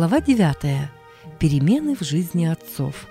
Глава 9. Перемены в жизни отцов.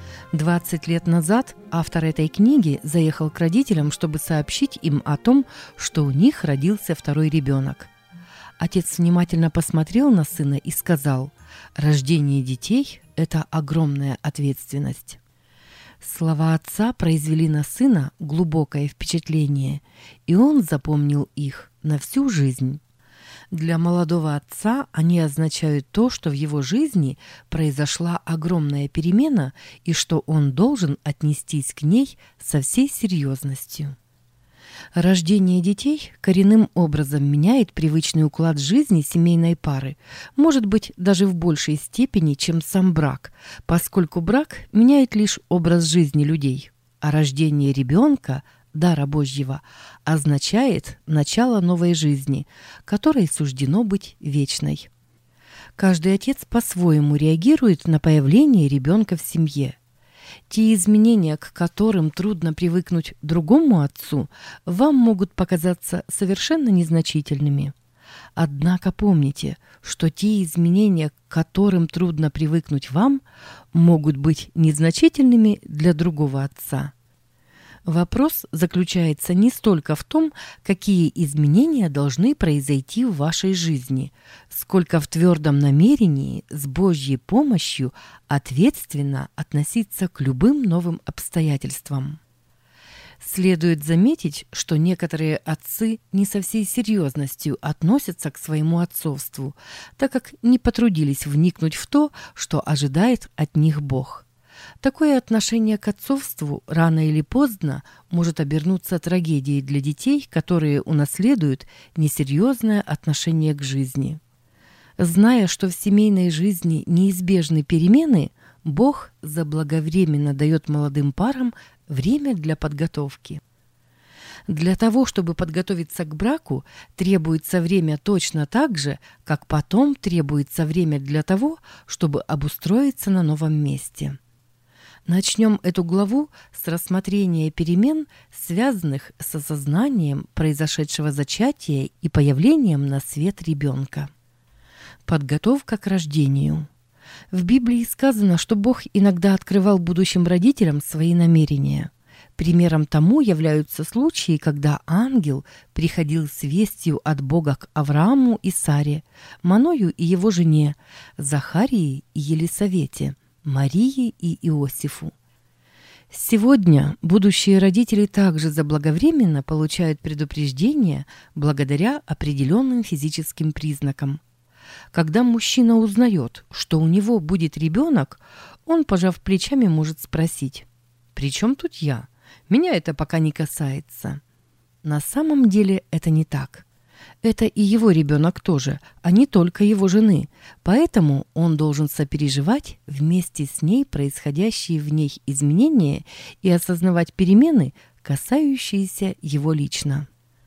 20 лет назад автор этой книги заехал к родителям, чтобы сообщить им о том, что у них родился второй ребенок. Отец внимательно посмотрел на сына и сказал: «Рождение детей – это огромная ответственность». Слова отца произвели на сына глубокое впечатление, и он запомнил их на всю жизнь. Для молодого отца они означают то, что в его жизни произошла огромная перемена и что он должен отнестись к ней со всей серьезностью. Рождение детей коренным образом меняет привычный уклад жизни семейной пары, может быть, даже в большей степени, чем сам брак, поскольку брак меняет лишь образ жизни людей, а рождение ребенка – дара Божьего, означает начало новой жизни, которой суждено быть вечной. Каждый отец по-своему реагирует на появление ребенка в семье. Те изменения, к которым трудно привыкнуть другому отцу, вам могут показаться совершенно незначительными. Однако помните, что те изменения, к которым трудно привыкнуть вам, могут быть незначительными для другого отца. Вопрос заключается не столько в том, какие изменения должны произойти в вашей жизни, сколько в твердом намерении с Божьей помощью ответственно относиться к любым новым обстоятельствам. Следует заметить, что некоторые отцы не со всей серьезностью относятся к своему отцовству, так как не потрудились вникнуть в то, что ожидает от них Бог. Такое отношение к отцовству рано или поздно может обернуться трагедией для детей, которые унаследуют несерьезное отношение к жизни. Зная, что в семейной жизни неизбежны перемены, Бог заблаговременно дает молодым парам время для подготовки. Для того, чтобы подготовиться к браку, требуется время точно так же, как потом требуется время для того, чтобы обустроиться на новом месте. Начнем эту главу с рассмотрения перемен, связанных с осознанием произошедшего зачатия и появлением на свет ребенка. Подготовка к рождению. В Библии сказано, что Бог иногда открывал будущим родителям свои намерения. Примером тому являются случаи, когда ангел приходил с вестью от Бога к Аврааму и Саре, Маною и его жене, Захарии и Елисавете, Марии и Иосифу. Сегодня будущие родители также заблаговременно получают предупреждение благодаря определенным физическим признакам. Когда мужчина узнает, что у него будет ребенок, он, пожав плечами, может спросить: «При чем тут я? Меня это пока не касается». На самом деле это не так. Это и его ребенок тоже, а не только его жены, поэтому он должен сопереживать вместе с ней происходящие в ней изменения и осознавать перемены, касающиеся его лично.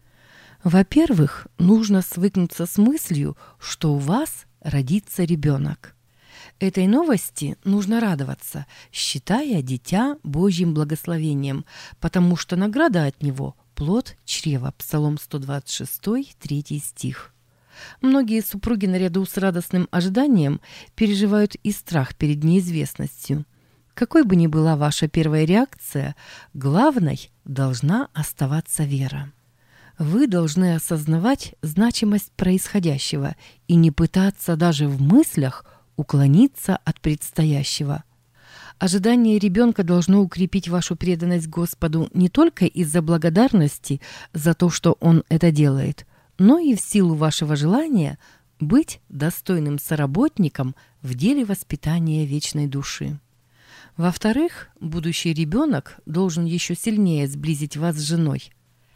Во-первых, нужно свыкнуться с мыслью, что у вас родится ребенок. Этой новости нужно радоваться, считая дитя Божьим благословением, потому что награда от него – плод чрева. Псалом 126, 3 стих. Многие супруги наряду с радостным ожиданием переживают и страх перед неизвестностью. Какой бы ни была ваша первая реакция, главной должна оставаться вера. Вы должны осознавать значимость происходящего и не пытаться даже в мыслях уклониться от предстоящего. Ожидание ребенка должно укрепить вашу преданность Господу не только из-за благодарности за то, что Он это делает, но и в силу вашего желания быть достойным соработником в деле воспитания вечной души. Во-вторых, будущий ребенок должен еще сильнее сблизить вас с женой.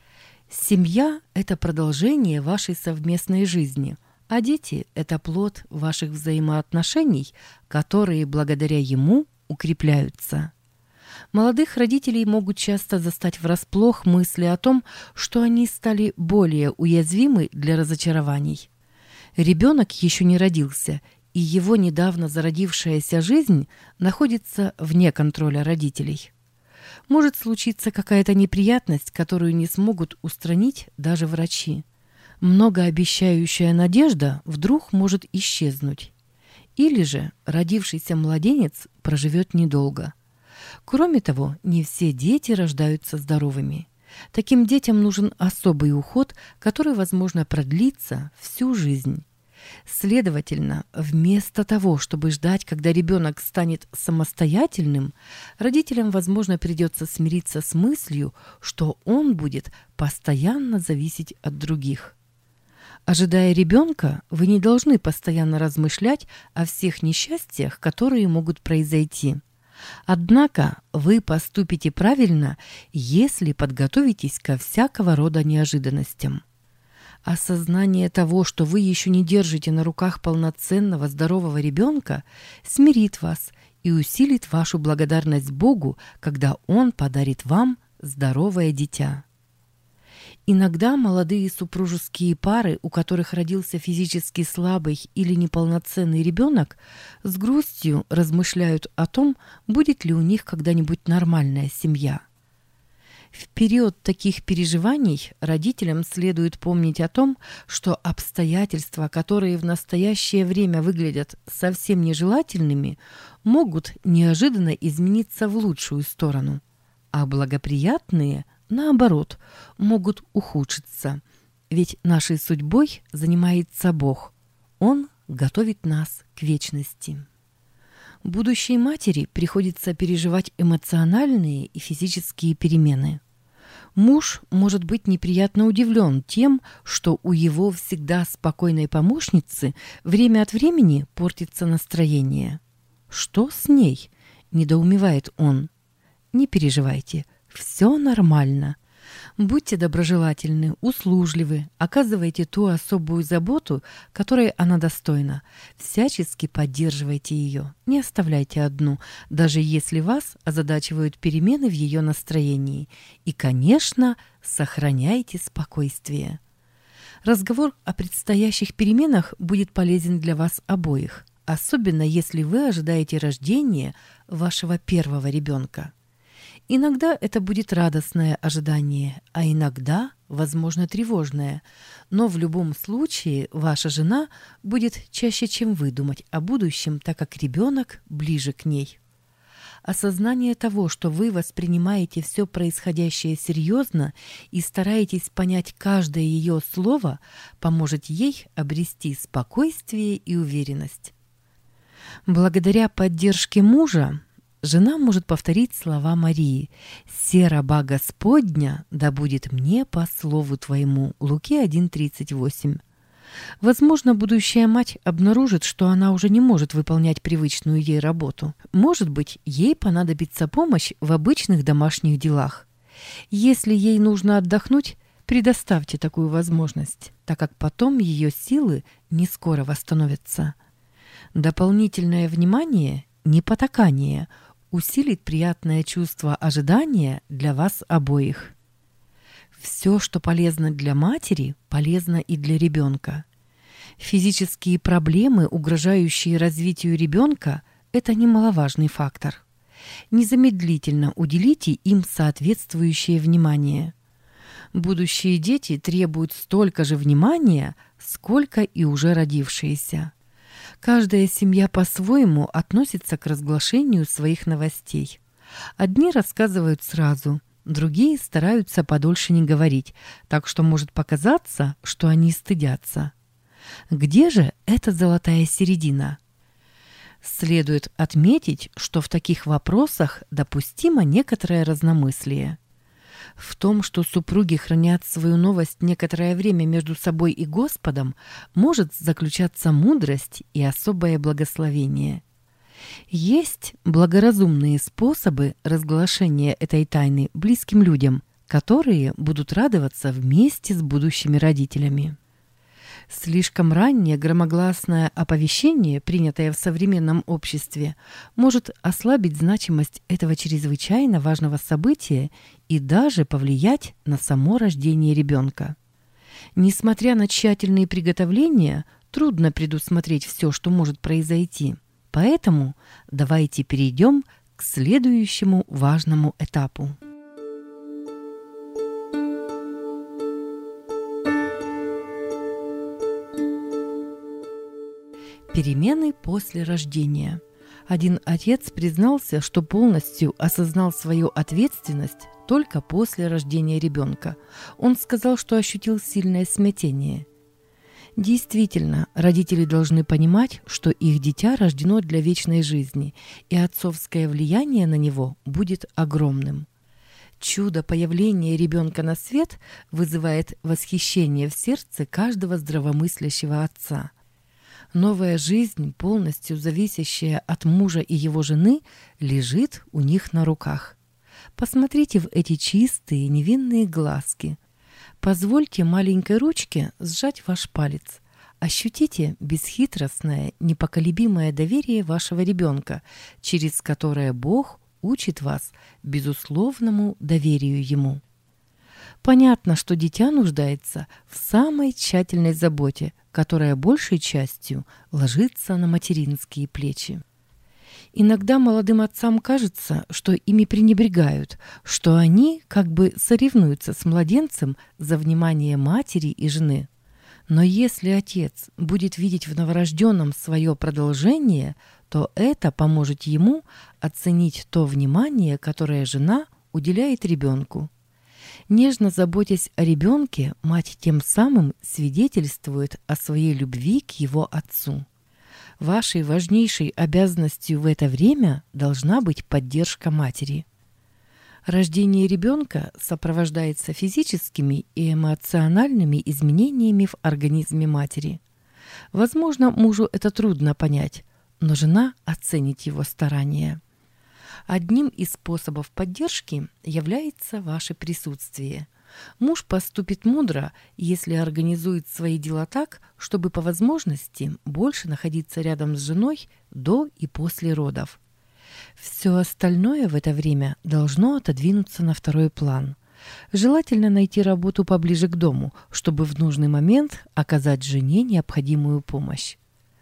Семья – это продолжение вашей совместной жизни, а дети – это плод ваших взаимоотношений, которые благодаря ему укрепляются. Молодых родителей могут часто застать врасплох мысли о том, что они стали более уязвимы для разочарований. Ребенок еще не родился, и его недавно зародившаяся жизнь находится вне контроля родителей. Может случиться какая-то неприятность, которую не смогут устранить даже врачи. Многообещающая надежда вдруг может исчезнуть. Или же родившийся младенец проживет недолго. Кроме того, не все дети рождаются здоровыми. Таким детям нужен особый уход, который, возможно, продлится всю жизнь. Следовательно, вместо того, чтобы ждать, когда ребенок станет самостоятельным, родителям, возможно, придется смириться с мыслью, что он будет постоянно зависеть от других. Ожидая ребенка, вы не должны постоянно размышлять о всех несчастьях, которые могут произойти. Однако вы поступите правильно, если подготовитесь ко всякого рода неожиданностям. Осознание того, что вы еще не держите на руках полноценного здорового ребенка, смирит вас и усилит вашу благодарность Богу, когда Он подарит вам здоровое дитя. Иногда молодые супружеские пары, у которых родился физически слабый или неполноценный ребенок, с грустью размышляют о том, будет ли у них когда-нибудь нормальная семья. В период таких переживаний родителям следует помнить о том, что обстоятельства, которые в настоящее время выглядят совсем нежелательными, могут неожиданно измениться в лучшую сторону, а благоприятные, наоборот, могут ухудшиться. Ведь нашей судьбой занимается Бог. Он готовит нас к вечности. Будущей матери приходится переживать эмоциональные и физические перемены. Муж может быть неприятно удивлен тем, что у его всегда спокойной помощницы время от времени портится настроение. «Что с ней?» – недоумевает он. Не переживайте, все нормально. Будьте доброжелательны, услужливы, оказывайте ту особую заботу, которой она достойна. Всячески поддерживайте ее, не оставляйте одну, даже если вас озадачивают перемены в ее настроении. И, конечно, сохраняйте спокойствие. Разговор о предстоящих переменах будет полезен для вас обоих, особенно если вы ожидаете рождения вашего первого ребенка. Иногда это будет радостное ожидание, а иногда, возможно, тревожное. Но в любом случае ваша жена будет чаще, чем вы, думать о будущем, так как ребенок ближе к ней. Осознание того, что вы воспринимаете все происходящее серьезно и стараетесь понять каждое ее слово, поможет ей обрести спокойствие и уверенность. Благодаря поддержке мужа, жена может повторить слова Марии: «Се раба Господня, да будет мне по слову Твоему». Луки 1:38. Возможно, будущая мать обнаружит, что она уже не может выполнять привычную ей работу. Может быть, ей понадобится помощь в обычных домашних делах. Если ей нужно отдохнуть, предоставьте такую возможность, так как потом ее силы не скоро восстановятся. Дополнительное внимание, не потакание, усилит приятное чувство ожидания для вас обоих. Все, что полезно для матери, полезно и для ребенка. Физические проблемы, угрожающие развитию ребенка, это немаловажный фактор. Незамедлительно уделите им соответствующее внимание. Будущие дети требуют столько же внимания, сколько и уже родившиеся. Каждая семья по-своему относится к разглашению своих новостей. Одни рассказывают сразу, другие стараются подольше не говорить, так что может показаться, что они стыдятся. Где же эта золотая середина? Следует отметить, что в таких вопросах допустимо некоторое разномыслие. В том, что супруги хранят свою новость некоторое время между собой и Господом, может заключаться мудрость и особое благословение. Есть благоразумные способы разглашения этой тайны близким людям, которые будут радоваться вместе с будущими родителями. Слишком раннее громогласное оповещение, принятое в современном обществе, может ослабить значимость этого чрезвычайно важного события и даже повлиять на само рождение ребенка. Несмотря на тщательные приготовления, трудно предусмотреть все, что может произойти. Поэтому давайте перейдем к следующему важному этапу. Перемены после рождения. Один отец признался, что полностью осознал свою ответственность только после рождения ребенка. Он сказал, что ощутил сильное смятение. Действительно, родители должны понимать, что их дитя рождено для вечной жизни, и отцовское влияние на него будет огромным. Чудо появления ребенка на свет вызывает восхищение в сердце каждого здравомыслящего отца. Новая жизнь, полностью зависящая от мужа и его жены, лежит у них на руках. Посмотрите в эти чистые, невинные глазки. Позвольте маленькой ручке сжать ваш палец. Ощутите бесхитростное, непоколебимое доверие вашего ребенка, через которое Бог учит вас безусловному доверию Ему. Понятно, что дитя нуждается в самой тщательной заботе, которая большей частью ложится на материнские плечи. Иногда молодым отцам кажется, что ими пренебрегают, что они как бы соревнуются с младенцем за внимание матери и жены. Но если отец будет видеть в новорожденном свое продолжение, то это поможет ему оценить то внимание, которое жена уделяет ребенку. Нежно заботясь о ребенке, мать тем самым свидетельствует о своей любви к его отцу. Вашей важнейшей обязанностью в это время должна быть поддержка матери. Рождение ребенка сопровождается физическими и эмоциональными изменениями в организме матери. Возможно, мужу это трудно понять, но жена оценит его старания. Одним из способов поддержки является ваше присутствие. Муж поступит мудро, если организует свои дела так, чтобы по возможности больше находиться рядом с женой до и после родов. Все остальное в это время должно отодвинуться на второй план. Желательно найти работу поближе к дому, чтобы в нужный момент оказать жене необходимую помощь.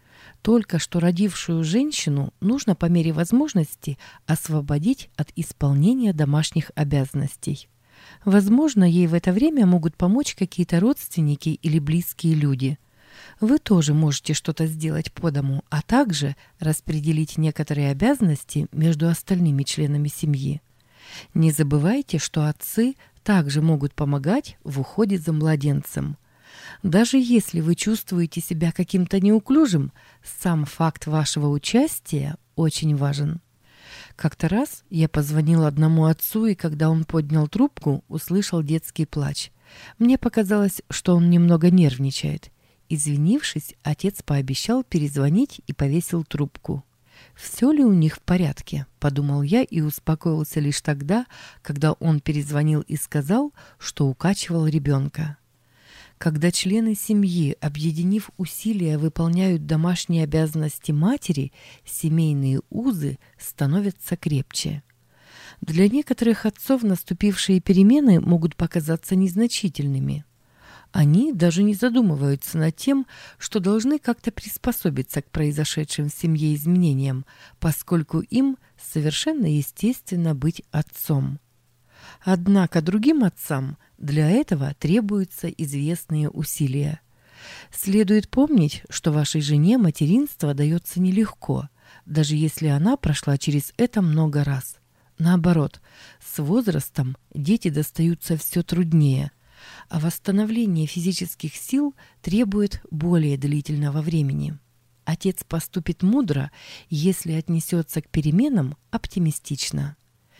Только что родившую женщину нужно по мере возможности освободить от исполнения домашних обязанностей. Возможно, ей в это время могут помочь какие-то родственники или близкие люди. Вы тоже можете что-то сделать по дому, а также распределить некоторые обязанности между остальными членами семьи. Не забывайте, что отцы также могут помогать в уходе за младенцем. Даже если вы чувствуете себя каким-то неуклюжим, сам факт вашего участия очень важен. Как-то раз я позвонила одному отцу, и когда он поднял трубку, услышал детский плач. Мне показалось, что он немного нервничает. Извинившись, отец пообещал перезвонить и повесил трубку. «Все ли у них в порядке?» – подумал я и успокоился лишь тогда, когда он перезвонил и сказал, что укачивал ребенка. Когда члены семьи, объединив усилия, выполняют домашние обязанности матери, семейные узы становятся крепче. Для некоторых отцов наступившие перемены могут показаться незначительными. Они даже не задумываются над тем, что должны как-то приспособиться к произошедшим в семье изменениям, поскольку им совершенно естественно быть отцом. Однако другим отцам для этого требуются известные усилия. Следует помнить, что вашей жене материнство дается нелегко, даже если она прошла через это много раз. Наоборот, с возрастом дети достаются все труднее, а восстановление физических сил требует более длительного времени. Отец поступит мудро, если отнесется к переменам оптимистично.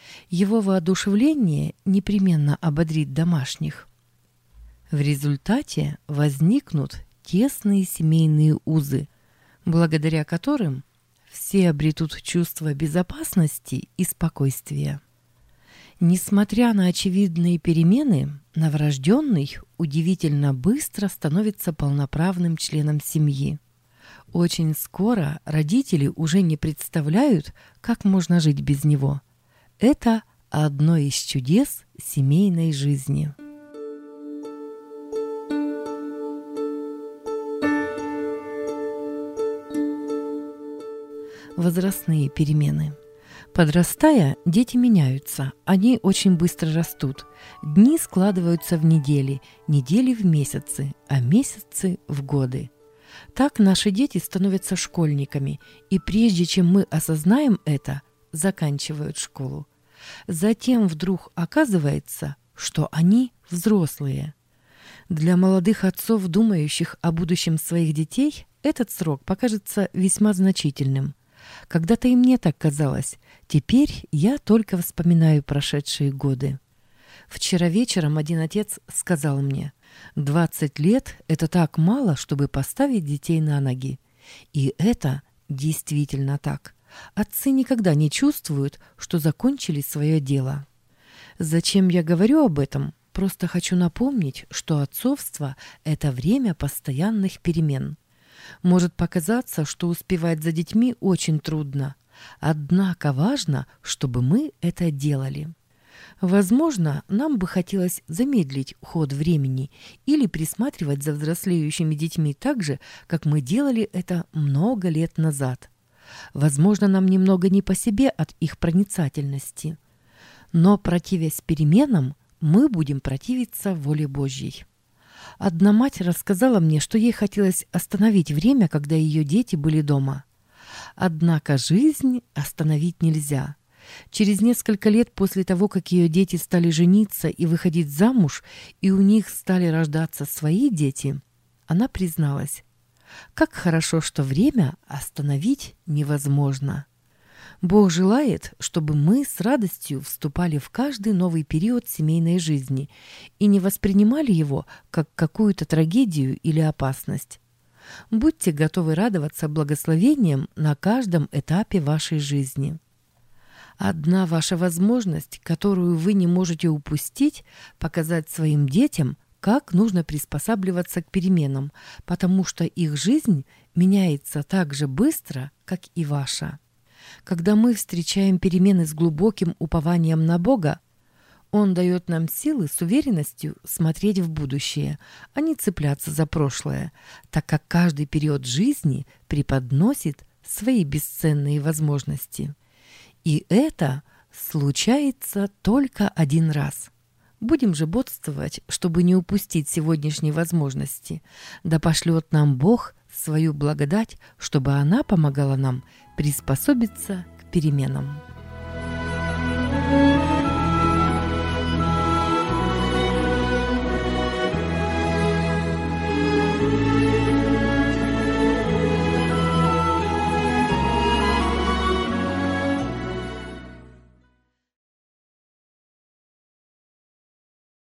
Его воодушевление непременно ободрит домашних. В результате возникнут тесные семейные узы, благодаря которым все обретут чувство безопасности и спокойствия. Несмотря на очевидные перемены, новорожденный удивительно быстро становится полноправным членом семьи. Очень скоро родители уже не представляют, как можно жить без него. Это одно из чудес семейной жизни. Возрастные перемены. Подрастая, дети меняются, они очень быстро растут. Дни складываются в недели, недели в месяцы, а месяцы в годы. Так наши дети становятся школьниками, и прежде чем мы осознаем это, заканчивают школу. Затем вдруг оказывается, что они взрослые. Для молодых отцов, думающих о будущем своих детей, этот срок покажется весьма значительным. Когда-то и мне так казалось. Теперь я только вспоминаю прошедшие годы. Вчера вечером один отец сказал мне: 20 лет – это так мало, чтобы поставить детей на ноги. И это действительно так. Отцы никогда не чувствуют, что закончили свое дело. Зачем я говорю об этом? Просто хочу напомнить, что отцовство – это время постоянных перемен. Может показаться, что успевать за детьми очень трудно. Однако важно, чтобы мы это делали. Возможно, нам бы хотелось замедлить ход времени или присматривать за взрослеющими детьми так же, как мы делали это много лет назад. Возможно, нам немного не по себе от их проницательности. Но, противясь переменам, мы будем противиться воле Божьей. Одна мать рассказала мне, что ей хотелось остановить время, когда ее дети были дома. Однако жизнь остановить нельзя. Через несколько лет после того, как ее дети стали жениться и выходить замуж, и у них стали рождаться свои дети, она призналась: «Как хорошо, что время остановить невозможно». Бог желает, чтобы мы с радостью вступали в каждый новый период семейной жизни и не воспринимали его как какую-то трагедию или опасность. Будьте готовы радоваться благословениям на каждом этапе вашей жизни. Одна ваша возможность, которую вы не можете упустить, показать своим детям, как нужно приспосабливаться к переменам, потому что их жизнь меняется так же быстро, как и ваша. Когда мы встречаем перемены с глубоким упованием на Бога, Он дает нам силы с уверенностью смотреть в будущее, а не цепляться за прошлое, так как каждый период жизни преподносит свои бесценные возможности. И это случается только один раз. Будем же бодствовать, чтобы не упустить сегодняшней возможности. Да пошлет нам Бог свою благодать, чтобы она помогала нам приспособиться к переменам.